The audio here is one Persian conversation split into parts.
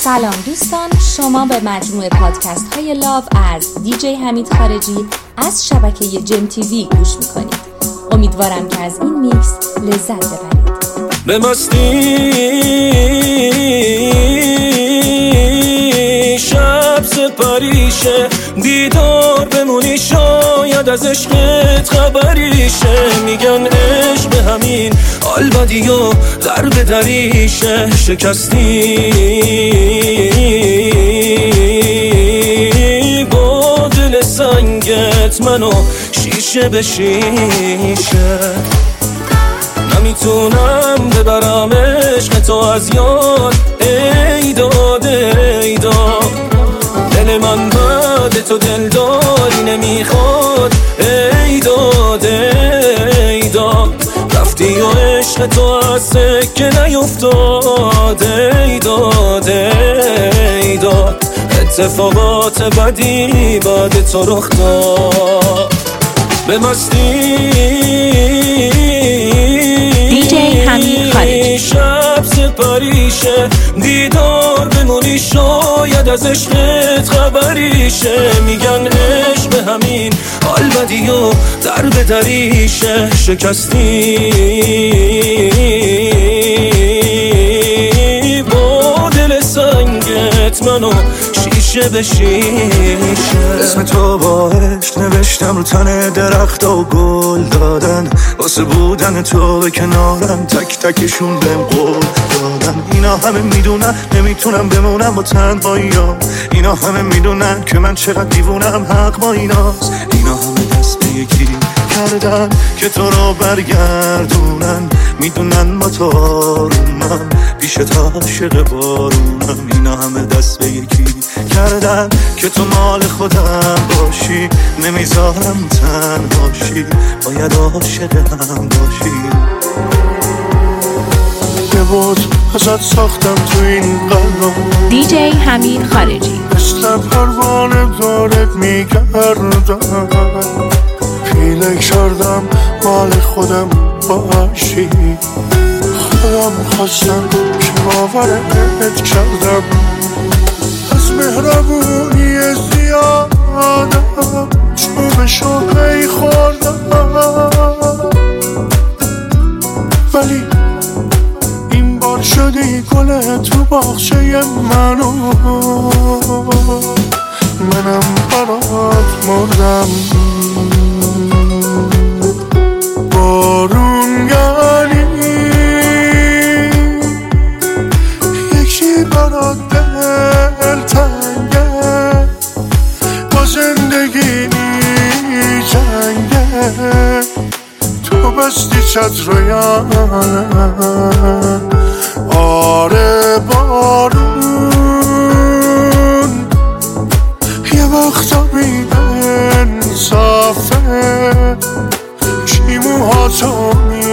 سلام دوستان، شما به مجموعه پادکست های لاو از دیجی حمید خارجی از شبکه جم تیوی گوش میکنید. امیدوارم که از این میکس لذت ببرید. به مستی شب سپریشه، دیدار بمونی شاید از عشقت خبریشه. میگن عشق به همین حال بدی و در به دریشه. شکستی با دل سنگت منو شیشه به شیشه. نمیتونم ببرم عشق تو از یاد، ای داد ای داد. دل من بعد تو دلداری نمیخواد، ای داد ای داد. رفتی و عشق تو از سکه نیفتاد، ای داد ای داد. اتفاقات بدی بعد تو رخ داد. به مستی دیجی حمید خارجی. شب سپریشه، دیدار بمونی شاید از عشقت خبریشه. میگن عشق به همین حال بدی و در به دریشه. شکستی با دل سنگت منو شیشه به شیشه. اسم تو با عشق نوشتم رو تن درخت و گل دادن، واسه بودن تو به کنارم تک تکشون بهم قول دادن. اینا همه میدونن نمیتونم بمونم با تنهاییام، اینا همه میدونن که من چقدر دیوونم، حق با ایناست. اینا همه دست به یکی کردن که تو رو برگردونن، میدونن با تو آرومم پیش تا عاشق بارونم. اینا همه دست به یکی کردن که تو مال خودم باشی، نمیذارم تنهاشی، باید عاشقم باشی. یه بود ازت ساختم تو این قلب، دیجی حمید خارجی. مثل پروانه دارت میگردم، پیله کردم مال خودم باشی. خودم خواستم که باورت کردم، از مهربونی زیادم چوبشو پی خوردم. ولی این بار شدی گل تو باغچه منو، منم برات مردم. بارون یعنی یکی برات دل تنگه، با زندگی جنگه. تو بستی چتریانه، آره بارون یه وقتا بی انصافه، کی موهاتو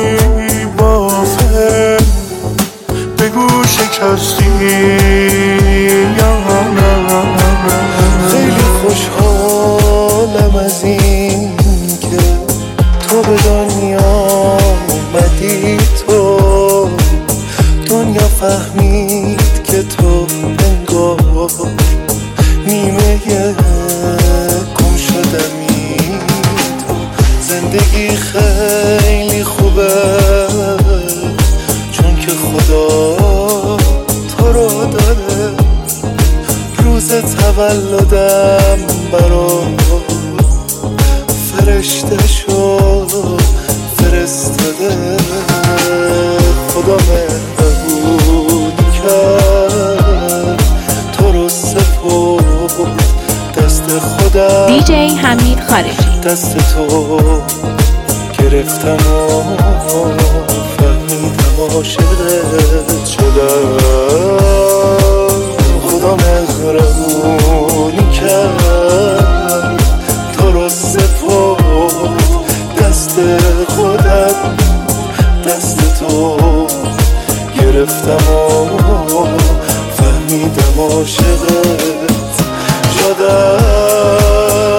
میبافه. بگو شکستی یا نه. خیلی خوشحالم از این که تو به دنیا اومدی، تو دنیا فهمید که تو انگار نیمه گم شدمی. تو زندگی خیلی خوبه چون که خدا تو رو داره. روز تولدم برام فرشته شد فرستاده. خدا مهربون کرد تو رو سپرد دست خودم. دیجی حمید خارجی. دست تو گرفتم و فهمیدم عاشقت شدم. خدا مهربونی کرد تو رو سپرد دست خودم. دست تو گرفتم و فهمیدم عاشقت شدم.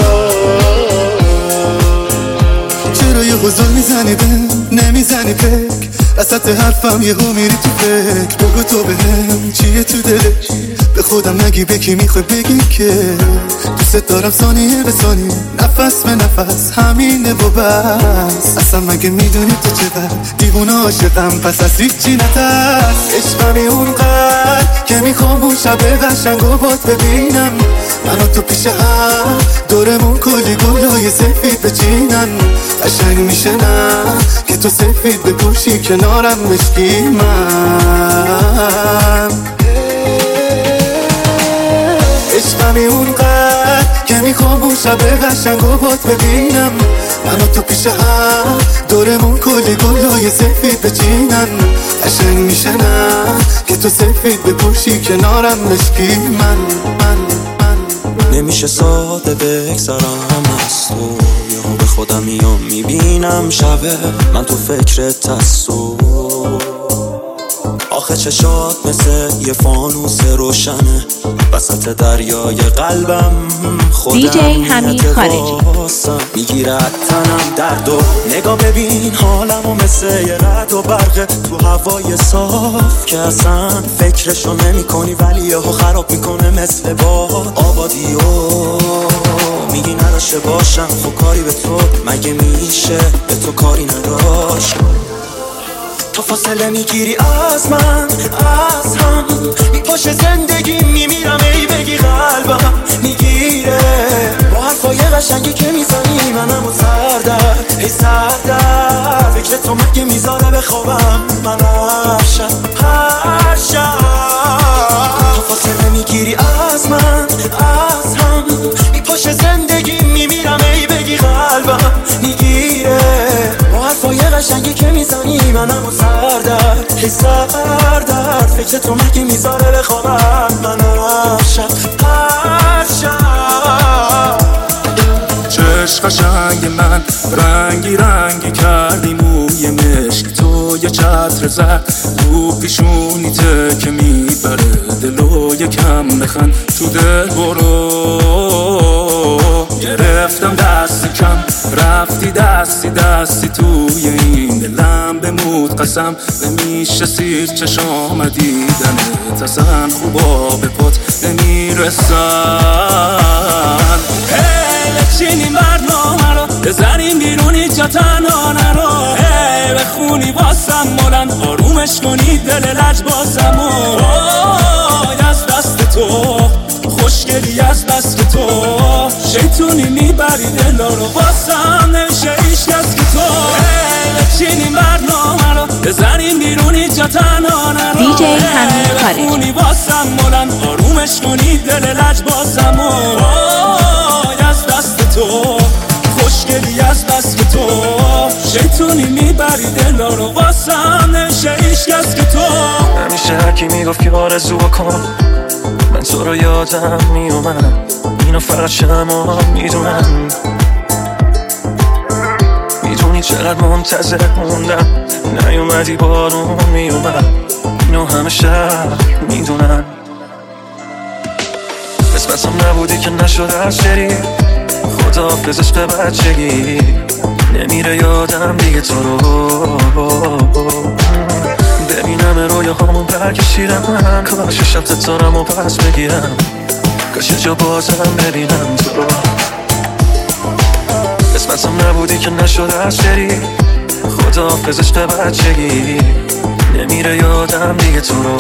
چرا یه غزل میزنی دل نمیزنی فکر وسط حرفم یهو میری تو فکر. بگو تو بهم چیه تو دلش، به خودم نگی به کی میخوای بگی که دوست دارم ثانیه به ثانیه نفس به نفس همینه و بس. اصلا مگه میدونی تو چقدر دیوونه عاشقم پس از هیچی نترس. عشقمی اونقدر که میخوام اون شب قشنگ و باد ببینم منو تو پیش هم دورمون کلی گلای سفید بچینن. قشنگ میشه نه که تو سفید بپوشی کنارم مشکی من. عشقمی اونقدر که میخوام اون شب قشنگ و باد ببینم منو تو پیش هم دورمون کلی گلای سفید بچینن. قشنگ میشه نه که تو سفید بپوشی کنارم مشکی من. نمیشه ساده بگذرم از تو، یهو به خودم میام میبینم شبه من تو فکرت هستو. آخه چشات مثل یه فانوس روشنه وسط دریای قلبم. خودم دیجی حمید خارجی میگیره تنم درد و نگاه ببین حالمو مثل یه رد و برقه تو هوای صاف که اصلا فکرشو نمی کنی ولی یهو خراب میکنه مثل باد آبادیو. میگی نداشته باشم خب کاری به تو مگه میشه به تو کاری نداشت. تو فاصله میگیری از من از هم میپاشه زندگی میمیرم ای بگی قلبم میگیره با حرفای قشنگی که میزنی منمو سردر ای سردر. فکر تو مگه میذاره بخوابم من هر شب تو فاصله میگیری از من از هم میپاشه زندگی میمیرم ای بگی قلبم میگیره با حرفای قشنگی که میزنی منمو سردر ای سردر. فکر تو مگه میذاره بخوابم من هر شب. چشم قشنگ من رنگی رنگی کردی موی مشک تو یه چتر زد رو پیشونیته که میبره دلو یکم بخند تو دل برو. گرفتم دست کم رفتی دستی توی این دلم بمود قسم نمیشه سیر چشام دیدنت اصلا خوبا به پات نمیرسن. بچینیم برنامه رو بزنیم بیرونی جا تنها نرو بخونی واسم مولن آرومش کنی دل لج بازم و از دست تو خوشگلی از بس که تو شیطونی میبری دلا رو واسم نمیشه ایش کس که تو. بچینیم برنامه رو بزنیم بیرونی جا تنها نرو دیجی حمید خارجی بخونی واسم مولن آرومش کنی دل لج بازم و تو خوشگلی از بس که تو شیطونی میبری دلا رو واسم نمیشه ایش کس که تو. همیشه هرکی میگفت که آرزو کن من تو رو یادم میومد اینو فقط شما میدونم. میدونی چقدر منتظر موندم نیومدی بارون میومد اینو همه شهر میدونن. قسمتم نبودی که نشد از شری خداحافظ عشق بچگی نمیره یادم دیگه تو رو ببینم رویاهامون برکشیدم کاش شب ستارم و پس بگیرم کاش جا بازم ببینم تو رو. قسمتم نبودی که نشد از شری خداحافظ عشق بچگی نمیره یادم دیگه تو رو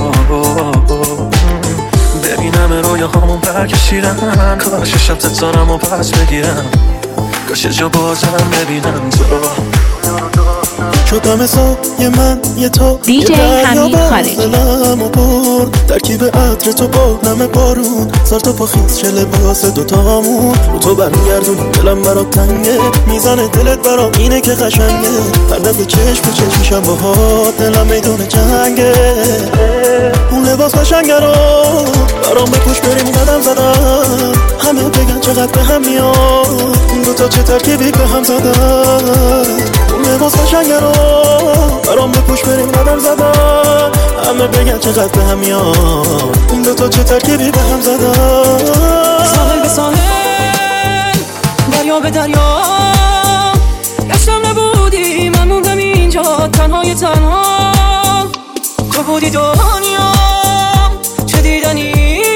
ببینم رویاهامون برکشیدم کاش شب ستارم و پس بگیرم کاش جا بازم ببینم تو رو. شدم سایه من یه تا دیجی حمید خارجی دلمو برد ترکیب عطر تو با نم بارون سر تا پا خیز چه لباس دوتامون رو تو برمیگردون دلم برات تنگه میزنه دلت برام اینه که قشنگه هر دفعه چشم به چشم میشم باهات دلم میدونه جنگه اون لباس قشنگه رو برام بپوش بریم قدم زدم همه بگن چقدر به هم میاد این دوتا چه ترکیبی به هم زدن اون لباس قشنگه رو برام بپوش بریم قدم زدن همه بگن چقدر به هم میاد این دوتا چه ترکیبی به هم زدن. ساحل به ساحل دریا به دریا گشتم نبودی من موندم اینجا تنهای تنها تو بودی دنیا چه دیدنی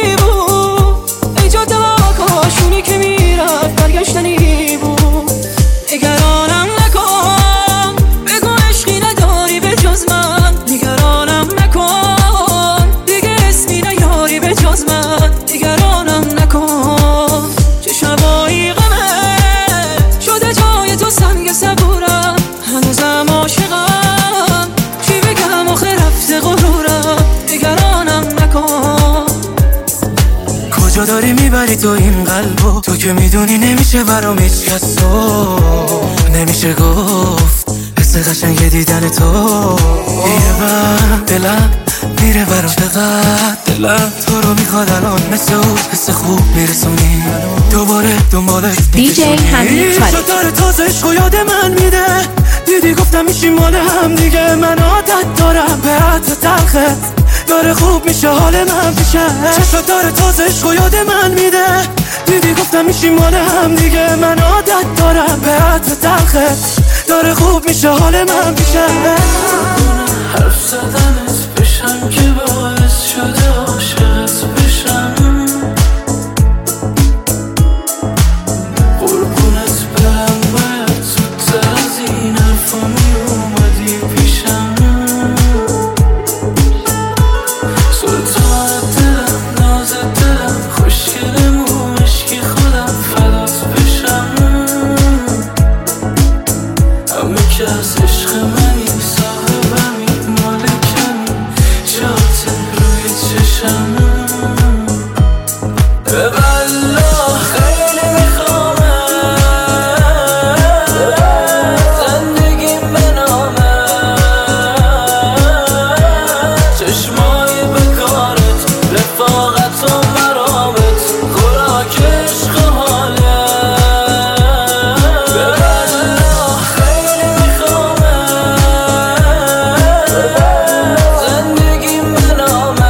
کجا داری میبری تو این قلبو؟ تو که میدونی نمیشه برام هیچ کس تو نمیشه گفت حس قشنگ دیدن تو یه وقت دلم میره برام چقدر دلم تو رو میخواد الان مثل اون حس خوب میرسونی دوباره دنبالت دیجی حمید خالجی داره تازه عشقو یاد من میده دیدی گفتم میشیم مال هم دیگه من عادت دارم به عطر تلخت داره خوب میشه حال من پیشه چشات داره تازه عشقو یاد من میده دیدی گفتم میشیم مال هم دیگه من عادت دارم به عطر تلخت داره خوب میشه حال من پیشه حرف زدنت بشم که باعث شده عاشقت بشم قربونت برم باید زودتر از این حرفا میومدی پیشم سلطان دلم ناز دلم خوشگلمون عشقی خودم فدات بشم همه که از عشق منی صاحبمی مالکمی جات روی چشم به والله خیلی میخوامت زندگیم به نامت چشمای بکارت رفاقت و مرامت خوراک عشق و حالت به والله خیلی میخوامت زندگیم به نامت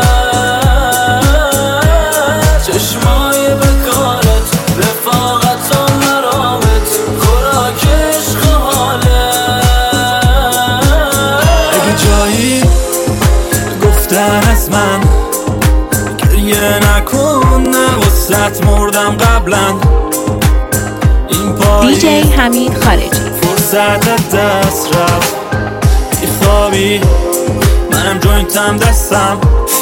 چشمای بکارت رفاقت و مرامت خوراک عشق و حالت اگه جایی گفتن از من گریه نکن نه وسط مردم قبلا این دیجی پایی حمید خالجی فرصت دست رفت بیخوابی منم جوینتم دستم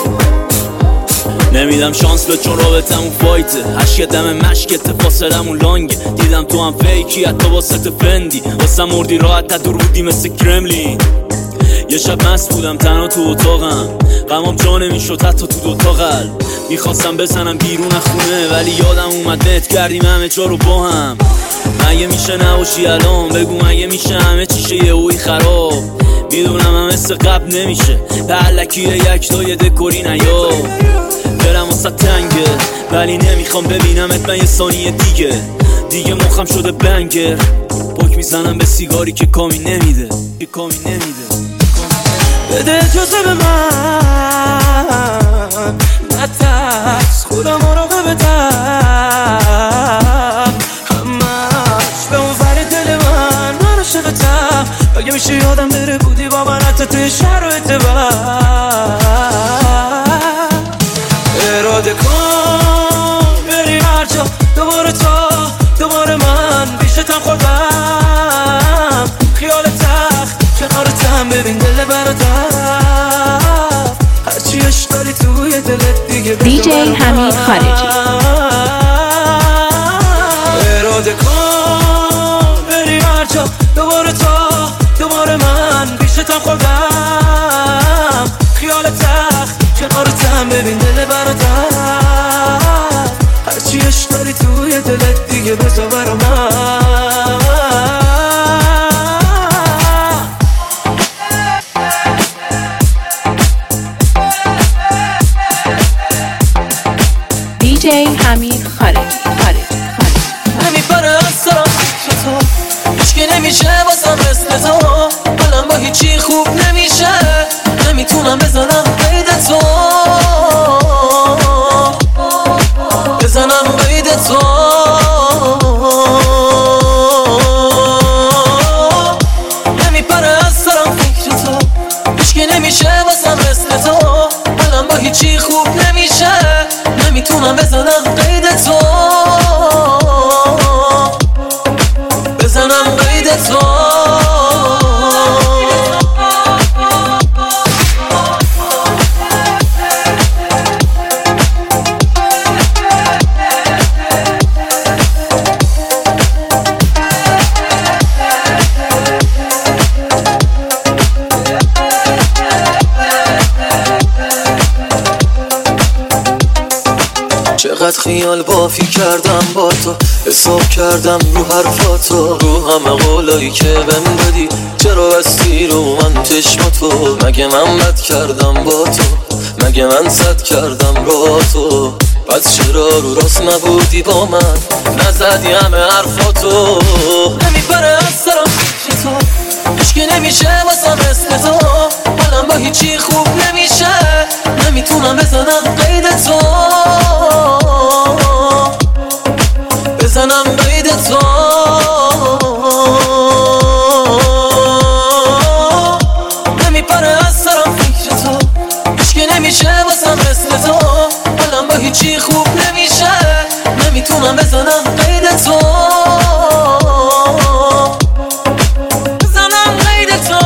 نمیدم شانس به چون رابطمون فایته عشق دم مشکت فاصلمون لانگه دیدم تو هم فیکی حتی واسه فندی واسه مردی راحت تدرودی مثل کرملین یه شب مست بودم تنها تو اتاقم غمام جا نمیشد حتی تو دوتا قلب میخواستم بزنم بیرون از خونه ولی یادم اومد نت کردیم همه جا رو با هم مگه میشه نباشی الان بگو مگه میشه همه چیشه یه اوی خراب میدونم هم مثل قبل نمیشه به علکیه یک تا یه دکوری نیا دلم واسه تنگه ولی نمیخوام ببینمت من یه ثانیه دیگه مخم شده بنگر پاک میزنم به سیگاری که کامی نمیده بده اجازه به من نترس خدا مراقبتم همش به اون ور دل من عاشقتم اگه میشه یادم بره بودی با من حتی توی شرایط بد اراده کن بری هر جا دوباره دوباره من بیشتم خوردم خیال تخت کنارتم ببین دل برادر هرچی عشق داری توی دلت دیگه دیجی حمید خالجی اراده کن بری هر جا دوباره من بیشتم خوردم خیال تخت کنارتم ببین دل برادر هرچی عشق داری توی دلت دیگه بذار برا من دیجی حمید خالجی نمیپره از سرم فکر تو هیچکی نمیشه واسم مثل تو حالم با هیچی خوب نمیشه نمیتونم بزنم قید تو نمیپره از سرم فکر تو هیچکی نمیشه واسم مثل تو حالم با هیچی خوب نمیشه نمیتونم بزنم قید تو بزنم قید تو چقدر خیال بافی کردم با تو، حساب کردم رو حرفاتو، رو همه قولایی که بهم دادی. چرا بستی رو من چشماتو؟ مگه من بد کردم با تو؟ مگه من صد کردم با تو؟ پس چرا رو راست نبودی با من؟ نزدی همه حرفاتو. نمیبره از سرم فکر تو، عشقی نمیشه واسم مثل تو. حالم با هیچی خوب نمیشه، نمیتونم بزنم قید تو، بزنم قید تو. نمیبره از سرم فکر تو، عشقی نمیشه واسم مثل تو. حالم با هیچی خوب نمیشه، نمیتونم بزنم قید تو، بزنم قید تو.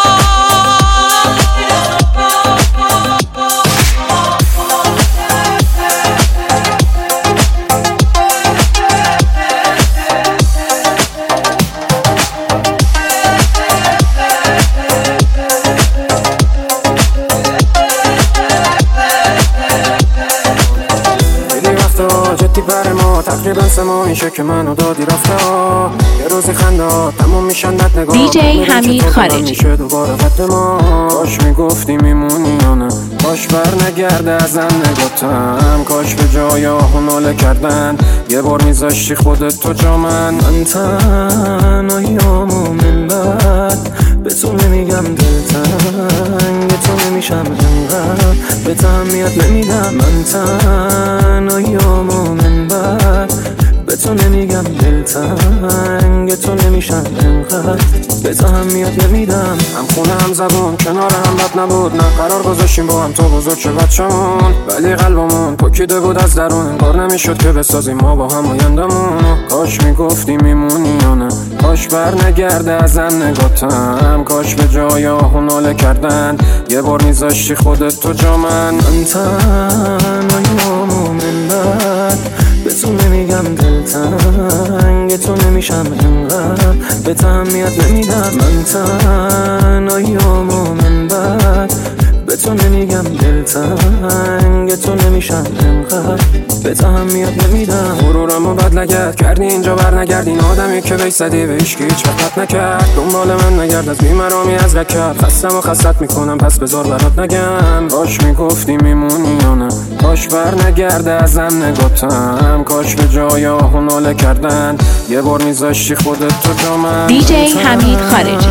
تقریبا 3 ماه میشه که منو دادی رفته ها. یه روزی خنده تموم میشن بد نگاه. دیجی حمید خارجی میشه دوباره قد ما. کاش میگفتی میمونی یا نه، کاش بر نگرده ازم نگاتم. کاش به جای آهناله کردن یه بار میذاشتی خودت تو جا من تنهاییامو من بعد به تو نمیگم دلتنگ تو نمیشم انقدر به تهمیت نمیدم. من تنهاییامو من بعد به تو نمیگم دلتنگ تو نمیشم انقدر به تهمیت نمیدم. هم خونه هم زبون کنار هم بد نبود، نه قرار گذاشتیم با هم تو بزرگ چه بچمون، ولی قلبمون پکیده بود از درون. انگار نمیشد که بسازیم ما با هم آیندمون. کاش میگفتی میمونی یا نه، کاش بر نگرده ازم نگاتم. کاش به جای آهناله کردن یه بار میذاشتی خودت تو جا من تنهاییامو من بعد به تو نمیگم دلتنگ تو نمیشم انقدر به تهمیت نمیدم. من تنهاییامو من بعد به تو نمیگم دلتنگ تو نمیشم انقدر به تهمیت نمیدم. غرورمو بد لگد کردی اینجا بر نگردین، آدمی که بیش زدی به هیچ هیچ وقت نکرد. دنبال من نگرد از بیمرامی از رکت، خستم و خستت میکنم پس بذار برات نگم. کاش میگفتی میمونی یا نه، کاش بر نگرده ازم نگاتم. کاش به جای آهناله کردن یه بار میذاشتی خودت تو جا من. دیجی حمید خارجی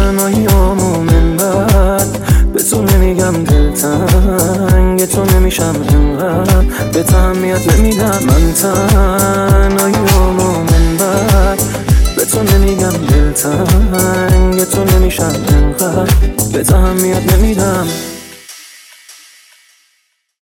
به تو نمیگم دلتنگ تو نمیشم انقدر به تهمیت نمیدم. من تنهاییامو من بعد به تو نمیگم دلتنگ تو نمیشم انقدر به تهمیت نمیدم.